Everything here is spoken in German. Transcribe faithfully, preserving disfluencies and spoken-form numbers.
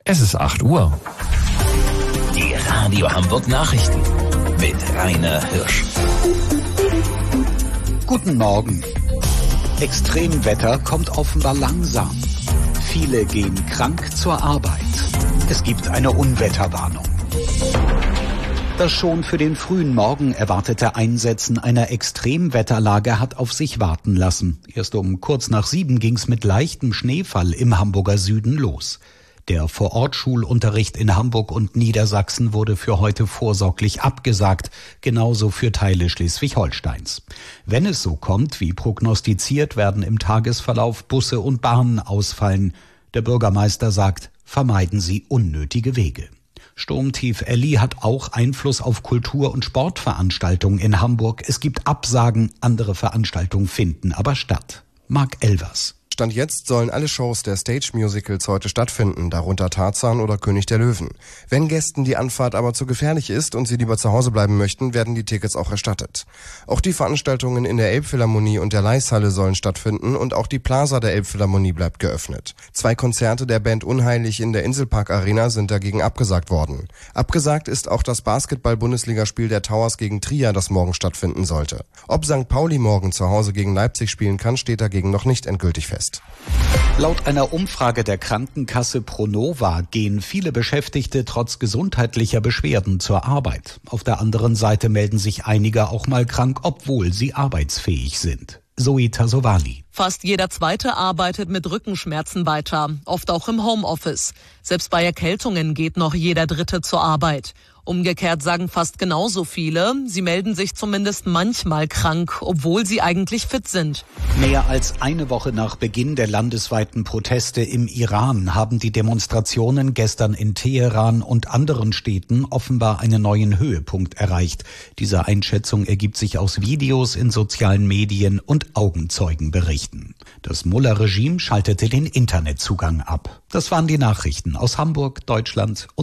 Es ist acht Uhr. Die Radio Hamburg Nachrichten mit Rainer Hirsch. Guten Morgen. Extremwetter kommt offenbar langsam. Viele gehen krank zur Arbeit. Es gibt eine Unwetterwarnung. Das schon für den frühen Morgen erwartete Einsetzen einer Extremwetterlage hat auf sich warten lassen. Erst um kurz nach sieben ging's mit leichtem Schneefall im Hamburger Süden los. Der Vorortschulunterricht in Hamburg und Niedersachsen wurde für heute vorsorglich abgesagt, genauso für Teile Schleswig-Holsteins. Wenn es so kommt, wie prognostiziert, werden im Tagesverlauf Busse und Bahnen ausfallen. Der Bürgermeister sagt, vermeiden Sie unnötige Wege. Sturmtief Elli hat auch Einfluss auf Kultur- und Sportveranstaltungen in Hamburg. Es gibt Absagen, andere Veranstaltungen finden aber statt. Marc Elvers. Stand jetzt sollen alle Shows der Stage-Musicals heute stattfinden, darunter Tarzan oder König der Löwen. Wenn Gästen die Anfahrt aber zu gefährlich ist und sie lieber zu Hause bleiben möchten, werden die Tickets auch erstattet. Auch die Veranstaltungen in der Elbphilharmonie und der Leishalle sollen stattfinden und auch die Plaza der Elbphilharmonie bleibt geöffnet. Zwei Konzerte der Band Unheilig in der Inselpark Arena sind dagegen abgesagt worden. Abgesagt ist auch das Basketball-Bundesligaspiel der Towers gegen Trier, das morgen stattfinden sollte. Ob Sankt Pauli morgen zu Hause gegen Leipzig spielen kann, steht dagegen noch nicht endgültig fest. Laut einer Umfrage der Krankenkasse Pronova gehen viele Beschäftigte trotz gesundheitlicher Beschwerden zur Arbeit. Auf der anderen Seite melden sich einige auch mal krank, obwohl sie arbeitsfähig sind. Zoe Tasovali. Fast jeder Zweite arbeitet mit Rückenschmerzen weiter, oft auch im Homeoffice. Selbst bei Erkältungen geht noch jeder Dritte zur Arbeit. Umgekehrt sagen fast genauso viele, sie melden sich zumindest manchmal krank, obwohl sie eigentlich fit sind. Mehr als eine Woche nach Beginn der landesweiten Proteste im Iran haben die Demonstrationen gestern in Teheran und anderen Städten offenbar einen neuen Höhepunkt erreicht. Diese Einschätzung ergibt sich aus Videos in sozialen Medien und Augenzeugenberichten. Das Mullah-Regime schaltete den Internetzugang ab. Das waren die Nachrichten aus Hamburg, Deutschland und